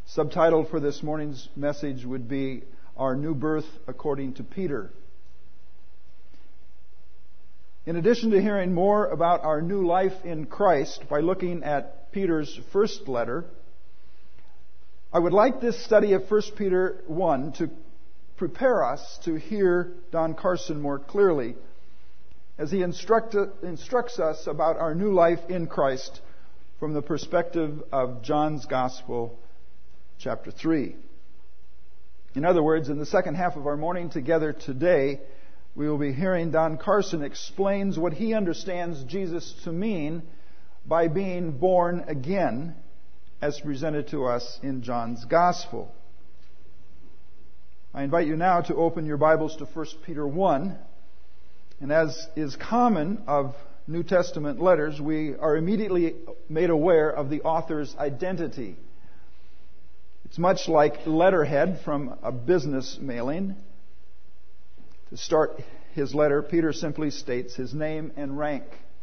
Subtitle for this morning's message would be Our New Birth According to Peter. In addition to hearing more about our new life in Christ by looking at Peter's first letter, I would like this study of 1 Peter 1 to prepare us to hear Don Carson more clearly as he instructs us about our new life in Christ from the perspective of John's Gospel, chapter 3. In other words, in the second half of our morning together today, we will be hearing Don Carson explains what he understands Jesus to mean by being born again, as presented to us in John's Gospel. I invite you now to open your Bibles to 1 Peter 1. And as is common of New Testament letters, we are immediately made aware of the author's identity. It's much like letterhead from a business mailing. To start his letter, Peter simply states his name and rank.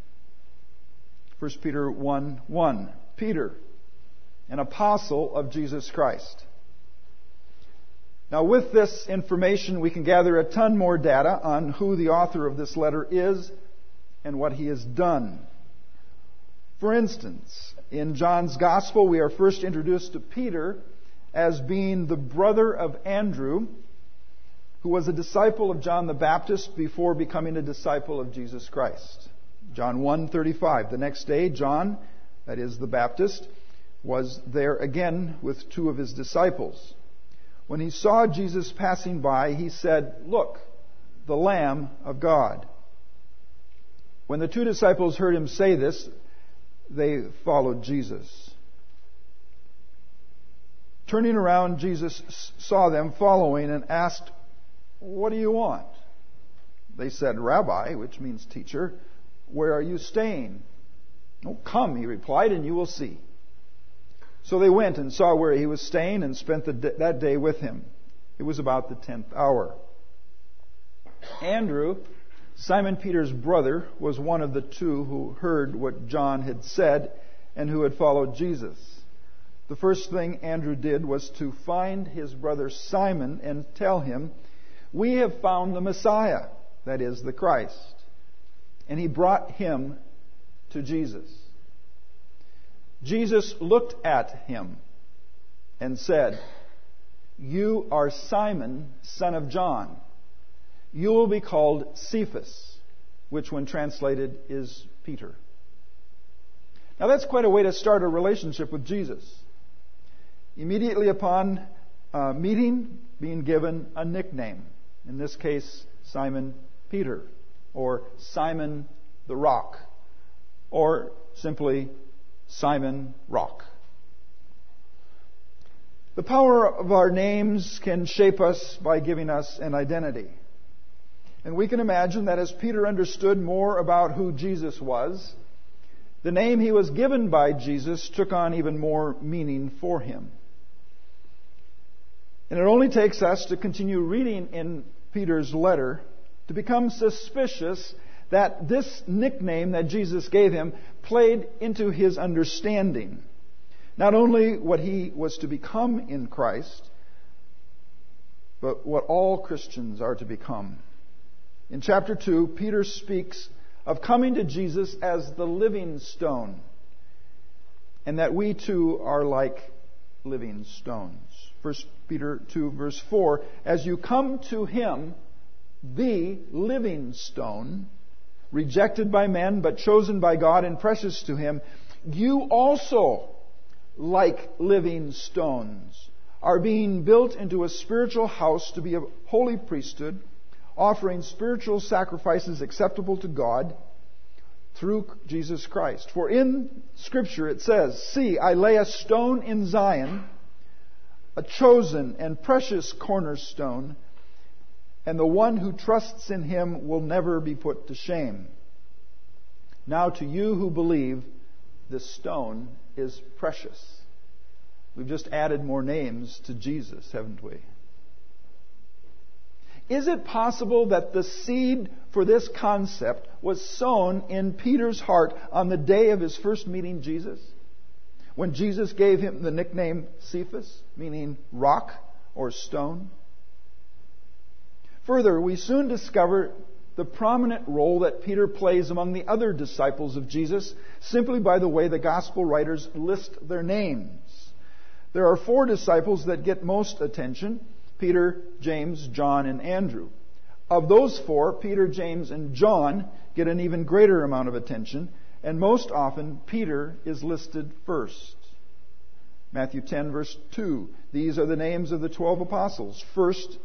1 Peter 1:1. Peter, an apostle of Jesus Christ. Now, with this information, we can gather a ton more data on who the author of this letter is and what he has done. For instance, in John's Gospel, we are first introduced to Peter as being the brother of Andrew, who was a disciple of John the Baptist before becoming a disciple of Jesus Christ. John 1:35. The next day, John, that is the Baptist, was there again with two of his disciples. When he saw Jesus passing by, he said, "Look, the Lamb of God." When the two disciples heard him say this, they followed Jesus. Turning around, Jesus saw them following and asked, "What do you want?" They said, "Rabbi," which means teacher, "where are you staying?" "Oh, come," he replied, "and you will see." So they went and saw where he was staying and spent that day with him. It was about the 10th hour. Andrew, Simon Peter's brother, was one of the two who heard what John had said and who had followed Jesus. The first thing Andrew did was to find his brother Simon and tell him, "We have found the Messiah," that is, the Christ. And he brought him to Jesus. Jesus looked at him and said, "You are Simon, son of John. You will be called Cephas," which when translated is Peter. Now that's quite a way to start a relationship with Jesus. Immediately upon meeting, being given a nickname. In this case, Simon Peter, or Simon the Rock, or simply Simon Rock. The power of our names can shape us by giving us an identity. And we can imagine that as Peter understood more about who Jesus was, the name he was given by Jesus took on even more meaning for him. And it only takes us to continue reading in Peter's letter to become suspicious that this nickname that Jesus gave him played into his understanding. Not only what he was to become in Christ, but what all Christians are to become. In chapter 2, Peter speaks of coming to Jesus as the living stone, and that we too are like living stones. 1 Peter 2, verse 4, "As you come to him, the living stone, rejected by men, but chosen by God and precious to him, you also, like living stones, are being built into a spiritual house to be a holy priesthood, offering spiritual sacrifices acceptable to God through Jesus Christ. For in Scripture it says, 'See, I lay a stone in Zion, a chosen and precious cornerstone, and the one who trusts in him will never be put to shame.' Now to you who believe, this stone is precious." We've just added more names to Jesus, haven't we? Is it possible that the seed for this concept was sown in Peter's heart on the day of his first meeting Jesus? when Jesus gave him the nickname Cephas, meaning rock or stone. Further, we soon discover the prominent role that Peter plays among the other disciples of Jesus simply by the way the gospel writers list their names. There are 4 disciples that get most attention: Peter, James, John, and Andrew. Of those 4, Peter, James, and John get an even greater amount of attention, and most often Peter is listed first. Matthew 10, verse 2. These are the names of the 12 apostles. First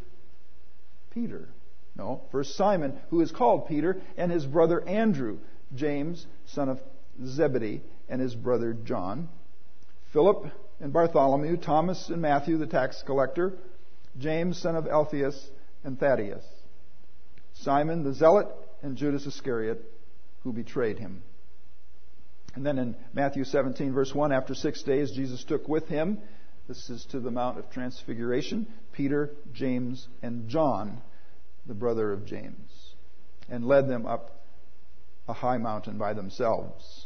Simon, who is called Peter, and his brother Andrew, James, son of Zebedee, and his brother John, Philip and Bartholomew, Thomas and Matthew, the tax collector, James, son of Alphaeus, and Thaddeus, Simon the Zealot, and Judas Iscariot, who betrayed him. And then in Matthew 17, verse 1, after 6 days, Jesus took with him, this is to the Mount of Transfiguration, Peter, James, and John, the brother of James, and led them up a high mountain by themselves.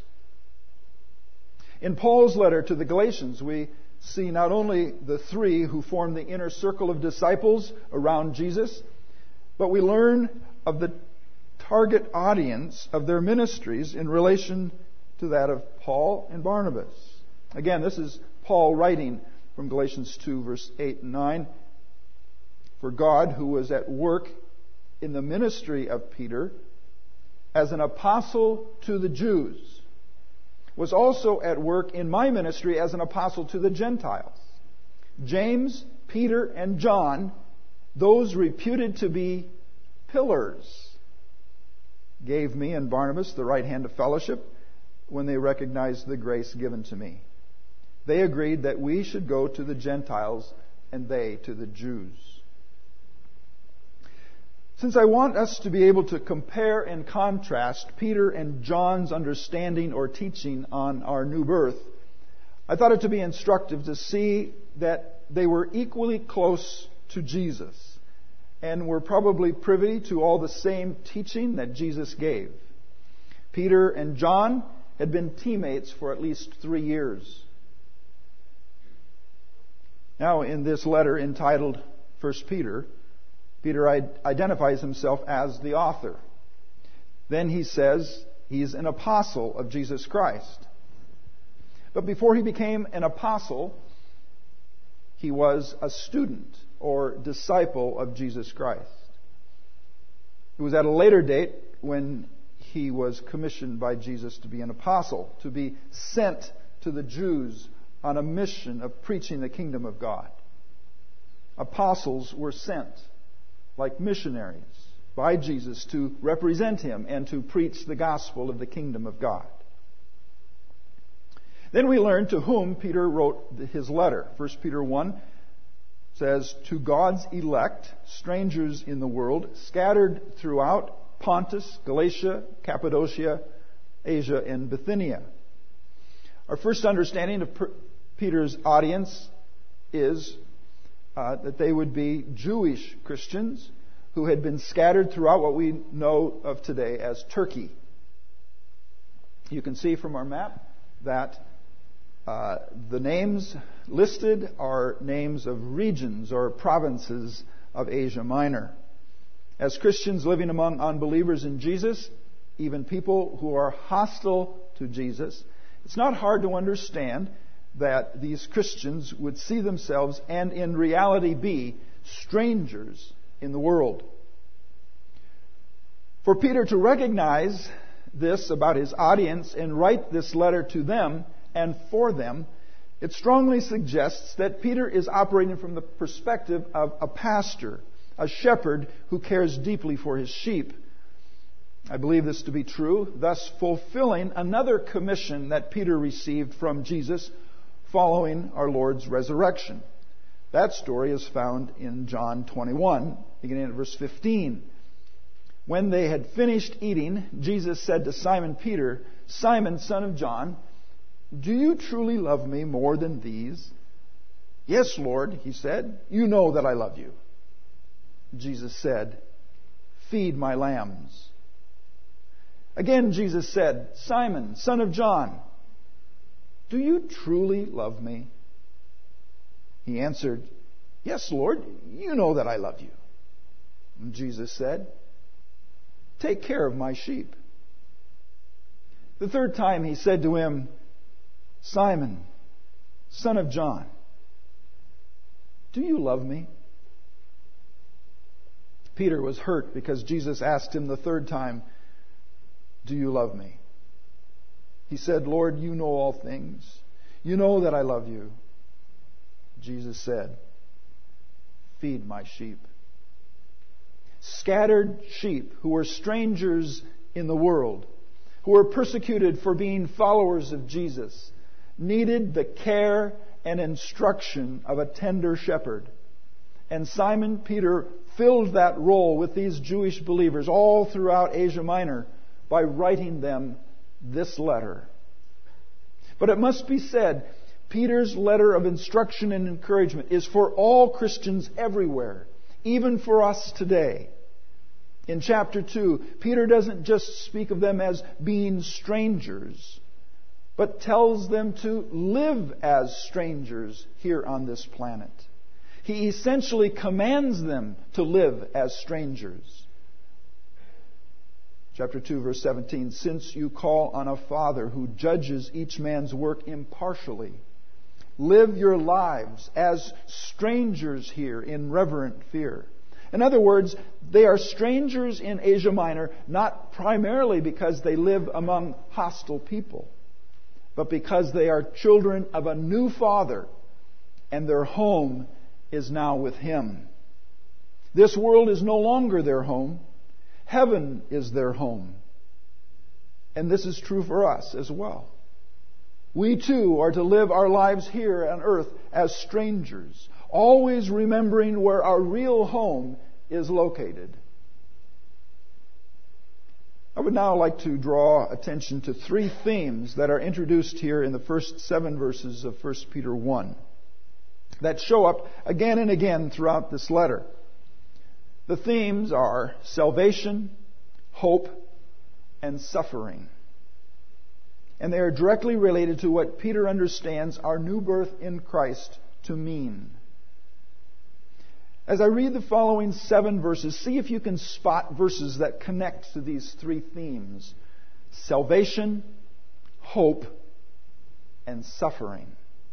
In Paul's letter to the Galatians, we see not only the 3 who form the inner circle of disciples around Jesus, but we learn of the target audience of their ministries in relation to that of Paul and Barnabas. Again, this is Paul writing from Galatians 2, verse 8 and 9. For God, who was at work in the ministry of Peter as an apostle to the Jews, was also at work in my ministry as an apostle to the Gentiles. James, Peter, and John, those reputed to be pillars, gave me and Barnabas the right hand of fellowship when they recognized the grace given to me. They agreed that we should go to the Gentiles and they to the Jews. Since I want us to be able to compare and contrast Peter and John's understanding or teaching on our new birth, I thought it to be instructive to see that they were equally close to Jesus and were probably privy to all the same teaching that Jesus gave. Peter and John had been teammates for at least 3 years. Now, in this letter entitled 1 Peter, Peter identifies himself as the author. Then he says he's an apostle of Jesus Christ. But before he became an apostle, he was a student or disciple of Jesus Christ. It was at a later date when he was commissioned by Jesus to be an apostle, to be sent to the Jews on a mission of preaching the kingdom of God. Apostles were sent like missionaries by Jesus to represent him and to preach the gospel of the kingdom of God. Then we learn to whom Peter wrote his letter. 1 Peter 1 says, to God's elect, strangers in the world, scattered throughout Pontus, Galatia, Cappadocia, Asia, and Bithynia. Our first understanding of Peter's audience is that they would be Jewish Christians who had been scattered throughout what we know of today as Turkey. You can see from our map that the names listed are names of regions or provinces of Asia Minor. As Christians living among unbelievers in Jesus, even people who are hostile to Jesus, it's not hard to understand that these Christians would see themselves and in reality be strangers in the world. For Peter to recognize this about his audience and write this letter to them and for them, it strongly suggests that Peter is operating from the perspective of a pastor, a shepherd who cares deeply for his sheep. I believe this to be true, thus fulfilling another commission that Peter received from Jesus following our Lord's resurrection. That story is found in John 21, beginning at verse 15. When they had finished eating, Jesus said to Simon Peter, Simon, son of John, do you truly love me more than these? Yes, Lord, he said, you know that I love you. Jesus said, feed my lambs. Again, Jesus said, Simon, son of John, "Do you truly love me?" He answered, "Yes, Lord, you know that I love you." And Jesus said, "Take care of my sheep." The third time he said to him, "Simon, son of John, do you love me?" Peter was hurt because Jesus asked him the third time, "Do you love me?" He said, "Lord, you know all things. You know that I love you." Jesus said, "Feed my sheep." Scattered sheep who were strangers in the world, who were persecuted for being followers of Jesus, needed the care and instruction of a tender shepherd. And Simon Peter filled that role with these Jewish believers all throughout Asia Minor by writing them this letter. But it must be said, Peter's letter of instruction and encouragement is for all Christians everywhere, even for us today. In chapter 2, Peter doesn't just speak of them as being strangers, but tells them to live as strangers here on this planet. He essentially commands them to live as strangers. Chapter 2, verse 17, "Since you call on a Father who judges each man's work impartially, live your lives as strangers here in reverent fear." In other words, they are strangers in Asia Minor, not primarily because they live among hostile people, but because they are children of a new Father, and their home is now with Him. This world is no longer their home. Heaven is their home. And this is true for us as well. We too are to live our lives here on earth as strangers, always remembering where our real home is located. I would now like to draw attention to three themes that are introduced here in the first 7 verses of 1 Peter 1 that show up again and again throughout this letter. The themes are salvation, hope, and suffering. And they are directly related to what Peter understands our new birth in Christ to mean. As I read the following 7 verses, see if you can spot verses that connect to these three themes: salvation, hope, and suffering.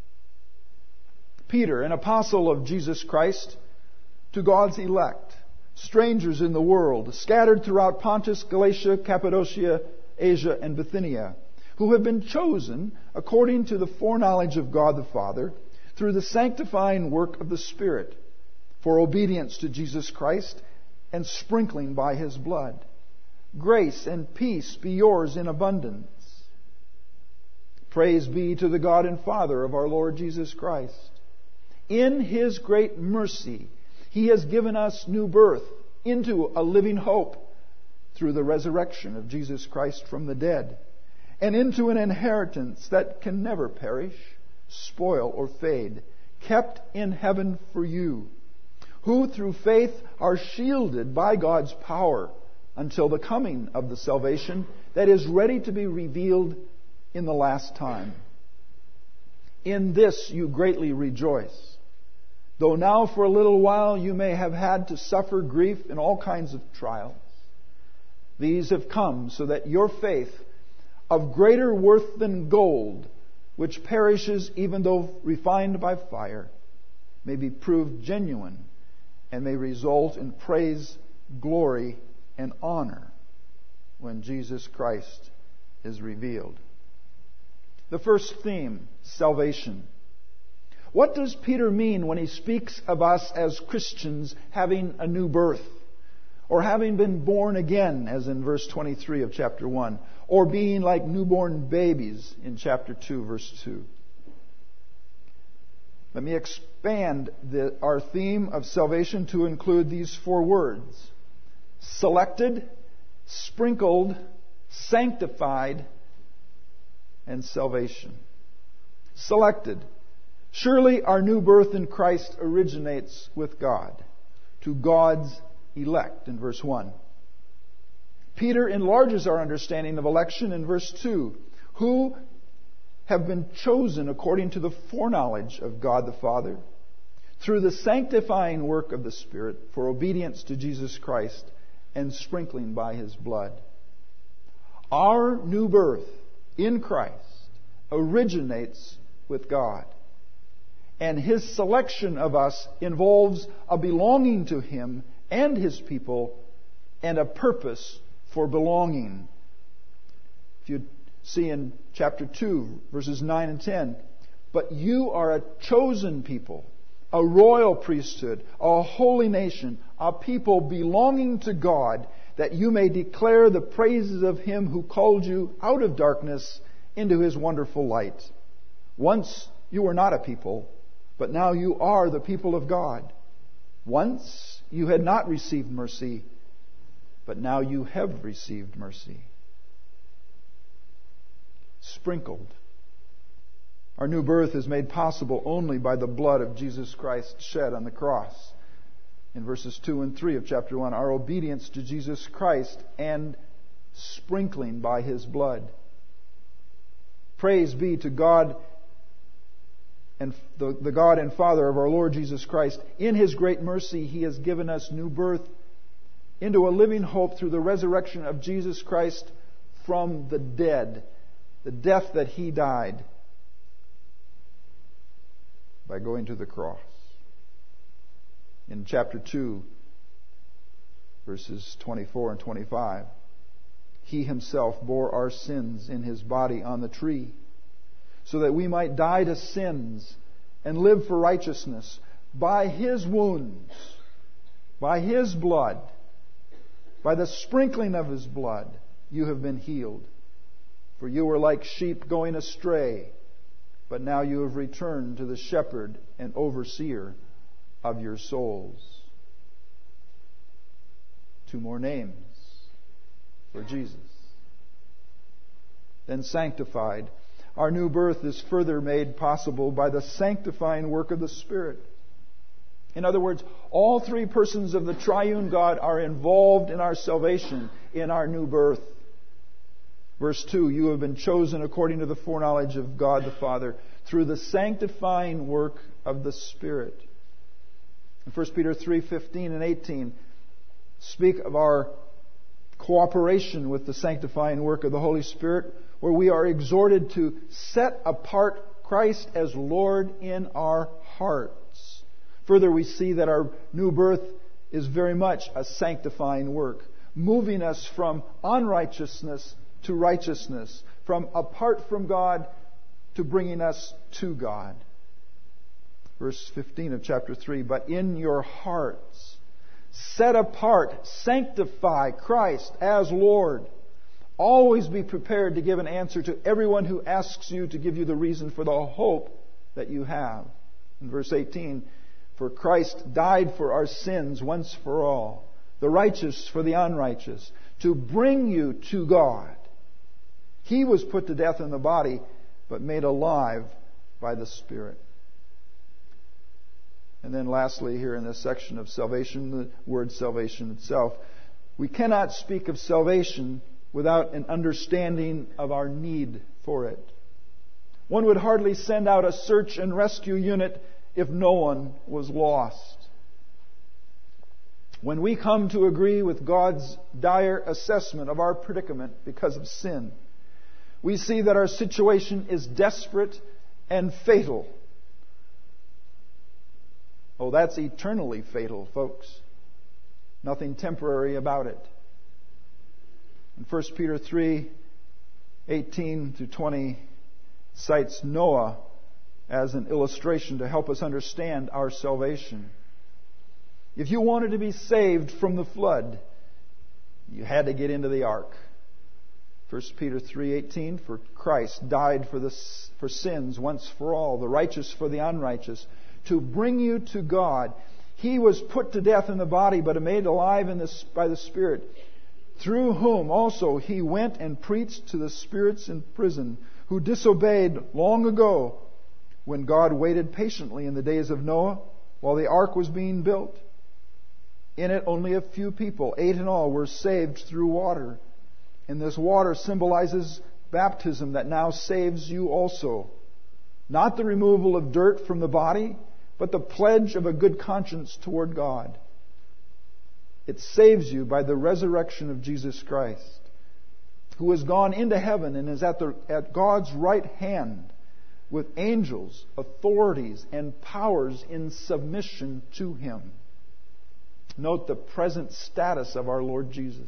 Peter, an apostle of Jesus Christ, to God's elect, strangers in the world, scattered throughout Pontus, Galatia, Cappadocia, Asia, and Bithynia, who have been chosen according to the foreknowledge of God the Father, through the sanctifying work of the Spirit, for obedience to Jesus Christ and sprinkling by His blood. Grace and peace be yours in abundance. Praise be to the God and Father of our Lord Jesus Christ. In His great mercy, He has given us new birth into a living hope through the resurrection of Jesus Christ from the dead, and into an inheritance that can never perish, spoil, or fade, kept in heaven for you, who through faith are shielded by God's power until the coming of the salvation that is ready to be revealed in the last time. In this you greatly rejoice, though now for a little while you may have had to suffer grief in all kinds of trials. These have come so that your faith, of greater worth than gold, which perishes even though refined by fire, may be proved genuine and may result in praise, glory, and honor when Jesus Christ is revealed. The first theme, salvation. What does Peter mean when he speaks of us as Christians having a new birth, or having been born again, as in verse 23 of chapter 1, or being like newborn babies in chapter 2, verse 2? Let me expand our theme of salvation to include these 4 words: selected, sprinkled, sanctified, and salvation. Selected. Surely our new birth in Christ originates with God, to God's elect, in verse 1. Peter enlarges our understanding of election in verse 2, who have been chosen according to the foreknowledge of God the Father, through the sanctifying work of the Spirit, for obedience to Jesus Christ and sprinkling by His blood. Our new birth in Christ originates with God, and His selection of us involves a belonging to Him and His people and a purpose for belonging. If you see in chapter 2, verses 9 and 10, but you are a chosen people, a royal priesthood, a holy nation, a people belonging to God, that you may declare the praises of Him who called you out of darkness into His wonderful light. Once you were not a people, but now you are the people of God. Once you had not received mercy, but now you have received mercy. Sprinkled. Our new birth is made possible only by the blood of Jesus Christ shed on the cross. In verses 2 and 3 of chapter 1, our obedience to Jesus Christ and sprinkling by His blood. Praise be to God and the God and Father of our Lord Jesus Christ. In His great mercy, He has given us new birth into a living hope through the resurrection of Jesus Christ from the dead, the death that He died by going to the cross. In chapter 2, verses 24 and 25, He Himself bore our sins in His body on the tree, so that we might die to sins and live for righteousness. By His wounds, by His blood, by the sprinkling of His blood, you have been healed. For you were like sheep going astray, but now you have returned to the shepherd and overseer of your souls. 2 more names for Jesus. Then sanctified. Our new birth is further made possible by the sanctifying work of the Spirit. In other words, all three persons of the triune God are involved in our salvation, in our new birth. Verse 2, you have been chosen according to the foreknowledge of God the Father through the sanctifying work of the Spirit. In 1 Peter 3:15 and 18 speak of our cooperation with the sanctifying work of the Holy Spirit, where we are exhorted to set apart Christ as Lord in our hearts. Further, we see that our new birth is very much a sanctifying work, moving us from unrighteousness to righteousness, from apart from God to bringing us to God. Verse 15 of chapter 3, but in your hearts, set apart, sanctify Christ as Lord. Always be prepared to give an answer to everyone who asks you to give you the reason for the hope that you have. In verse 18, for Christ died for our sins once for all, the righteous for the unrighteous, to bring you to God. He was put to death in the body, but made alive by the Spirit. And then lastly, here in this section of salvation, the word salvation itself, we cannot speak of salvation without an understanding of our need for it. One would hardly send out a search and rescue unit if no one was lost. When we come to agree with God's dire assessment of our predicament because of sin, we see that our situation is desperate and fatal. Oh, that's eternally fatal, folks. Nothing temporary about it. In 1 Peter 3:18-20 cites Noah as an illustration to help us understand our salvation. If you wanted to be saved from the flood, you had to get into the ark. 1 Peter 3:18, for Christ died for sins once for all, the righteous for the unrighteous, to bring you to God. He was put to death in the body, but made alive by the Spirit, through whom also He went and preached to the spirits in prison, who disobeyed long ago, when God waited patiently in the days of Noah, while the ark was being built. In it only a few people, 8 in all, were saved through water. And this water symbolizes baptism that now saves you also. Not the removal of dirt from the body, but the pledge of a good conscience toward God. It saves you by the resurrection of Jesus Christ, who has gone into heaven and is at God's right hand with angels, authorities, and powers in submission to Him. Note the present status of our Lord Jesus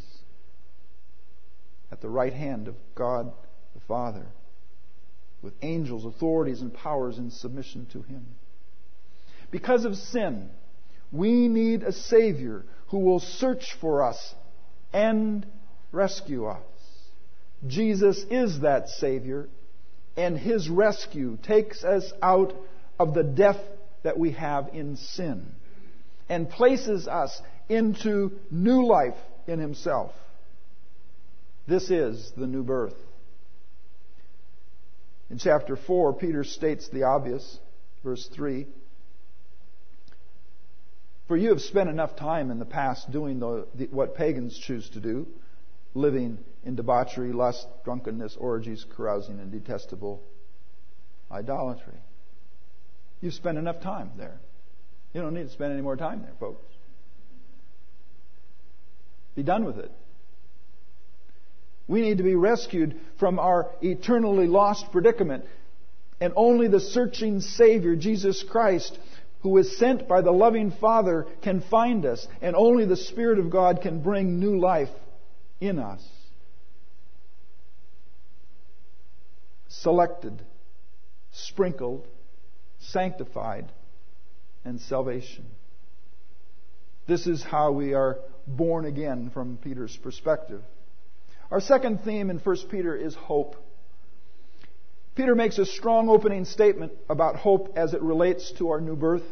at the right hand of God the Father, with angels, authorities, and powers in submission to Him. Because of sin, we need a Savior who will search for us and rescue us. Jesus is that Savior, and His rescue takes us out of the death that we have in sin and places us into new life in Himself. This is the new birth. In chapter 4, Peter states the obvious, verse 3. For you have spent enough time in the past doing what pagans choose to do, living in debauchery, lust, drunkenness, orgies, carousing, and detestable idolatry. You've spent enough time there. You don't need to spend any more time there, folks. Be done with it. We need to be rescued from our eternally lost predicament. And only the searching Savior, Jesus Christ, who is sent by the loving Father, can find us. And only the Spirit of God can bring new life in us. Selected, sprinkled, sanctified, and salvation. This is how we are born again from Peter's perspective. Our second theme in 1 Peter is hope. Peter makes a strong opening statement about hope as it relates to our new birth.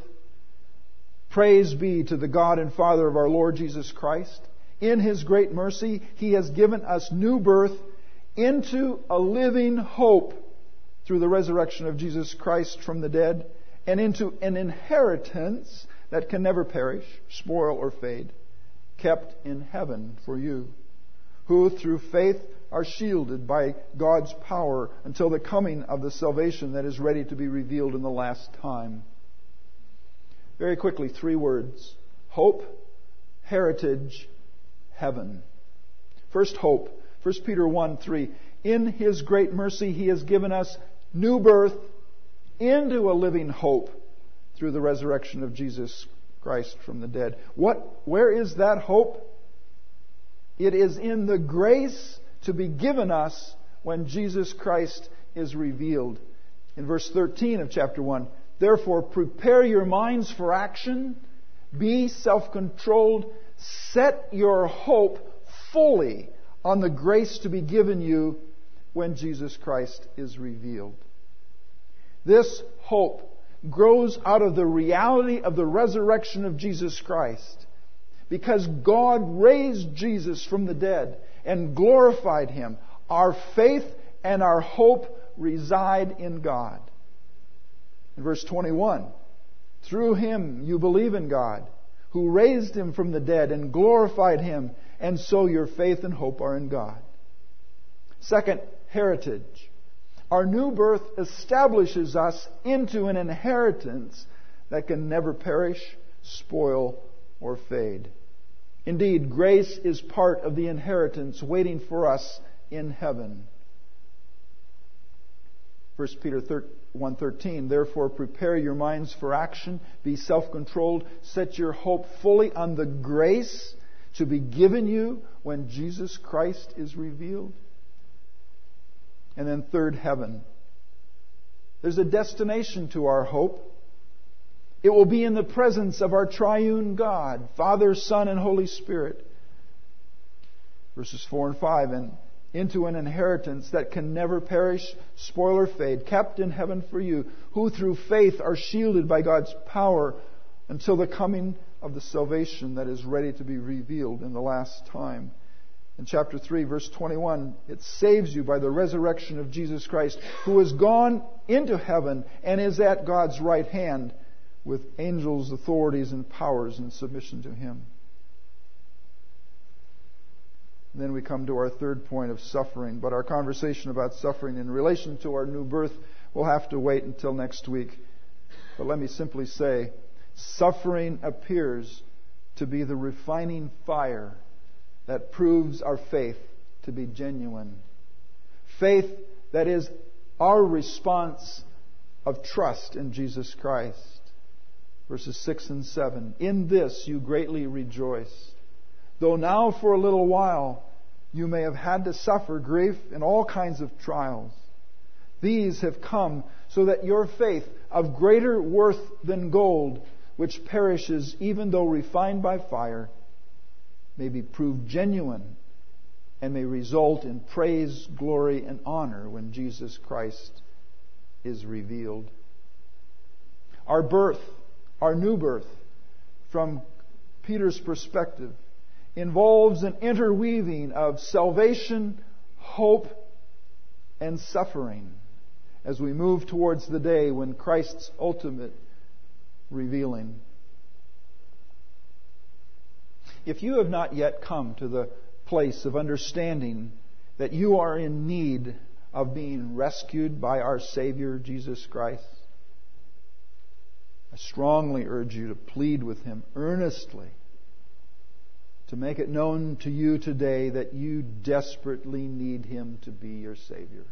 Praise be to the God and Father of our Lord Jesus Christ. In His great mercy, He has given us new birth into a living hope through the resurrection of Jesus Christ from the dead, and into an inheritance that can never perish, spoil, or fade, kept in heaven for you, who through faith are shielded by God's power until the coming of the salvation that is ready to be revealed in the last time. Very quickly, 3 words: hope, heritage, heaven. First, hope. 1 Peter 1:3. In His great mercy, He has given us new birth into a living hope through the resurrection of Jesus Christ from the dead. Where is that hope? It is in the grace to be given us when Jesus Christ is revealed. In verse 13 of chapter 1, therefore prepare your minds for action, be self-controlled, set your hope fully on the grace to be given you when Jesus Christ is revealed. This hope grows out of the reality of the resurrection of Jesus Christ. Because God raised Jesus from the dead and glorified Him, our faith and our hope reside in God. In verse 21, through Him you believe in God, who raised Him from the dead and glorified Him, and so your faith and hope are in God. Second, heritage. Our new birth establishes us into an inheritance that can never perish, spoil, or fade. Indeed, grace is part of the inheritance waiting for us in heaven. 1 Peter 1:13, therefore prepare your minds for action, be self-controlled, set your hope fully on the grace to be given you when Jesus Christ is revealed. And then third, heaven. There's a destination to our hope. It will be in the presence of our triune God, Father, Son, and Holy Spirit. Verses 4 and 5, and into an inheritance that can never perish, spoil, or fade, kept in heaven for you, who through faith are shielded by God's power until the coming of the salvation that is ready to be revealed in the last time. In chapter 3, verse 21, it saves you by the resurrection of Jesus Christ, who has gone into heaven and is at God's right hand, with angels, authorities, and powers in submission to Him. And then we come to our third point of suffering. But our conversation about suffering in relation to our new birth will have to wait until next week. But let me simply say, suffering appears to be the refining fire that proves our faith to be genuine. Faith that is our response of trust in Jesus Christ. Verses 6 and 7. In this you greatly rejoice, though now for a little while you may have had to suffer grief in all kinds of trials. These have come so that your faith, of greater worth than gold, which perishes even though refined by fire, may be proved genuine and may result in praise, glory, and honor when Jesus Christ is revealed. Our birth, our new birth, from Peter's perspective, involves an interweaving of salvation, hope, and suffering as we move towards the day when Christ's ultimate revealing. If you have not yet come to the place of understanding that you are in need of being rescued by our Savior, Jesus Christ, I strongly urge you to plead with Him earnestly to make it known to you today that you desperately need Him to be your Savior.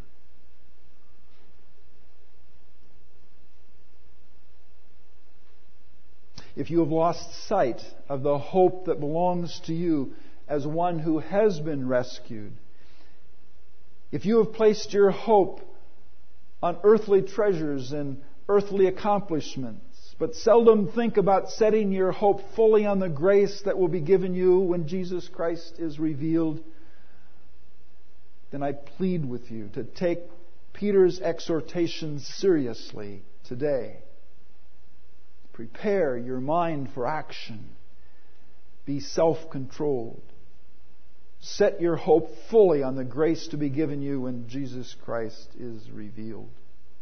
If you have lost sight of the hope that belongs to you as one who has been rescued, if you have placed your hope on earthly treasures and earthly accomplishments, but seldom think about setting your hope fully on the grace that will be given you when Jesus Christ is revealed, then I plead with you to take Peter's exhortation seriously today. Prepare your mind for action. Be self-controlled. Set your hope fully on the grace to be given you when Jesus Christ is revealed.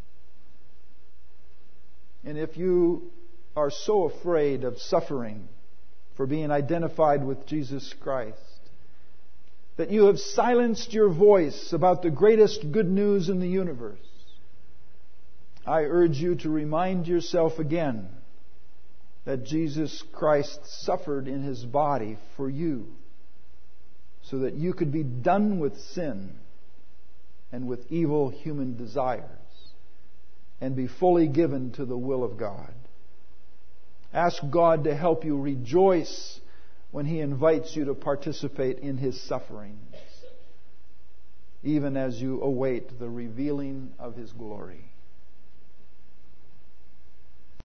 And if you are so afraid of suffering for being identified with Jesus Christ that you have silenced your voice about the greatest good news in the universe, I urge you to remind yourself again that Jesus Christ suffered in His body for you so that you could be done with sin and with evil human desires and be fully given to the will of God. Ask God to help you rejoice when He invites you to participate in His sufferings, even as you await the revealing of His glory.